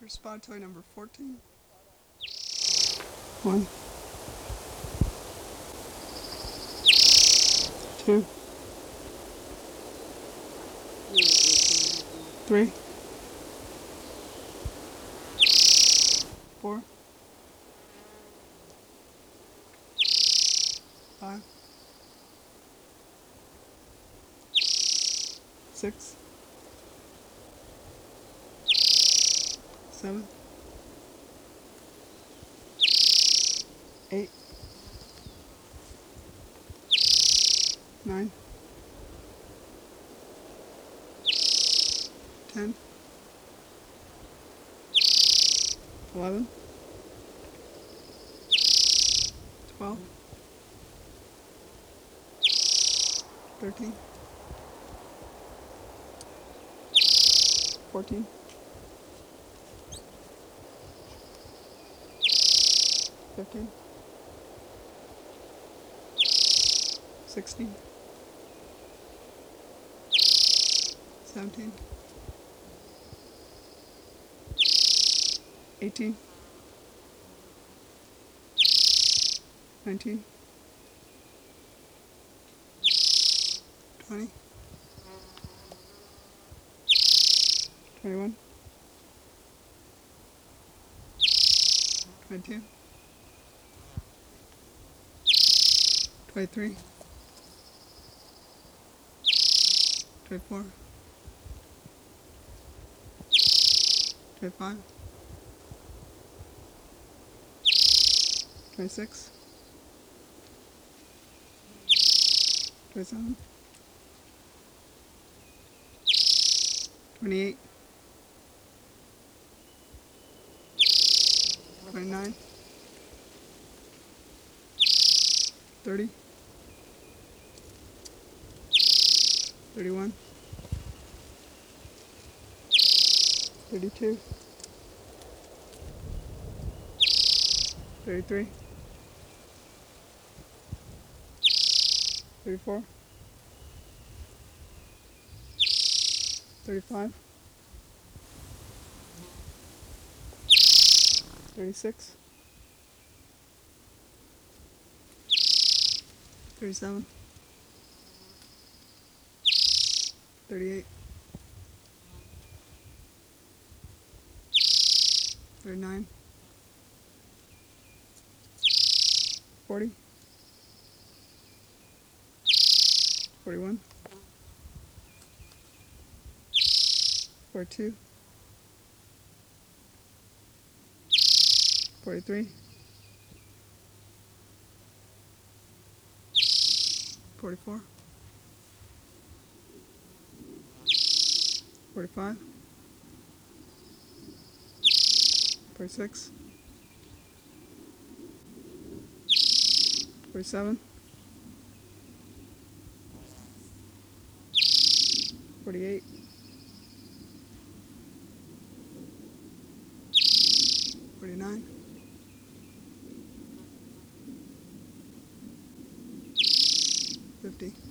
Here's spot toy number 14. 1, 2, 3, 4, 5, 6, 7, 8, 9, 10, 11, 12, 13, 14, 15, 16, 17, 18, 19, 20, 21, 22, 23, 24, 25, 26, 27, 28, 29, 30, 31, 32, 33, 34, 35, 36, 37, 38, 39, 40, 41, 42, 43, 44, 45, 46, 47, 48, 49, 50.